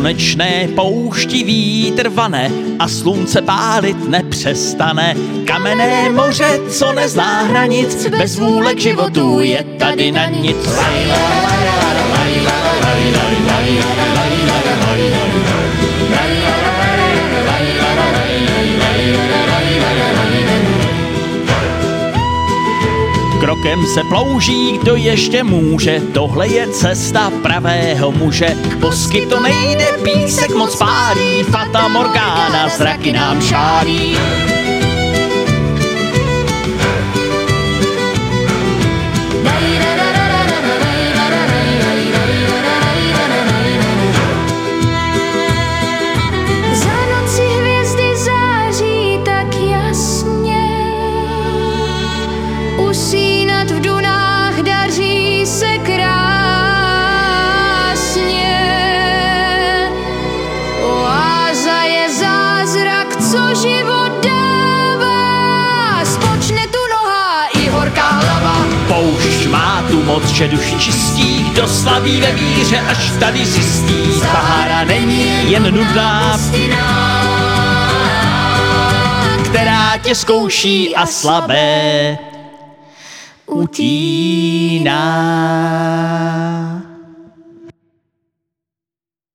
slunečné poušti vítr vane a slunce pálit nepřestane. Kamenné moře, co nezná hranic, bez vůle k životu je tady na nic. Krokem se plouží, kdo ještě může, tohle je cesta pravého muže. Bosky to nejde, písek moc pálí, Fata Morgana zraky nám šálí. Usínat v dunách daří se krásně. Oáza je zázrak, co život dává. Spočne tu noha i horká hlava. Poušť má tu moc, že duši čistí, kdo slaví ve víře, až tady zjistí. Sahara není jen nudná, která tě zkouší a slabé utíná.